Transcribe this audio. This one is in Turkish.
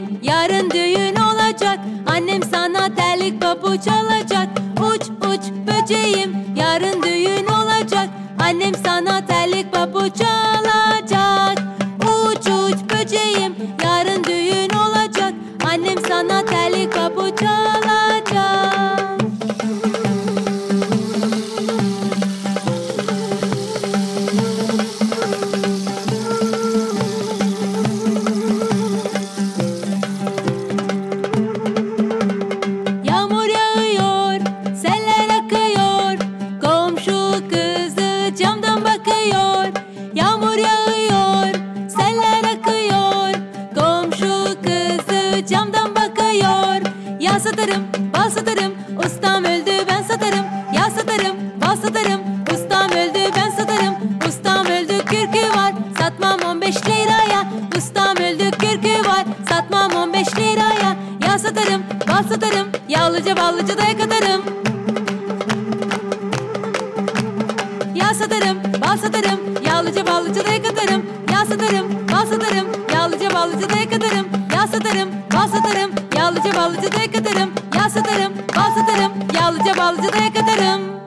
böceğim, yarın düğün olacak. Annem sana terlik pabuç alacak. Uç uç böceğim, yarın düğün olacak. Annem sana terlik pabuç alacak. Uç uç böceğim, yarın düğün olacak. Annem sana terlik pabuç alacak. Yağmur yağıyor, seller akıyor. Komşu kızı camdan bakıyor. Yağmur yağıyor, seller akıyor. Komşu kızı camdan bakıyor. Yağ satarım, bal satarım. Ustam öldü ben satarım. Yağ satarım, bal satarım. Ustam öldü ben satarım. Ustam öldü kürkü var. Satmam 15 liraya. Ustam öldü kürkü var. Satmam 15 liraya. Yağ satarım, bal satarım. Yağlıca ballıca da katarım. Yağ satarım, bal satarım. Yağlıca ballıca da katarım. Yağ satarım, bal satarım. Yağlıca ballıca da katarım. Yağ satarım, bal satarım. Yağlıca ballıca da katarım. Yağ satarım, bal satarım. Yağlıca ballıca da katarım.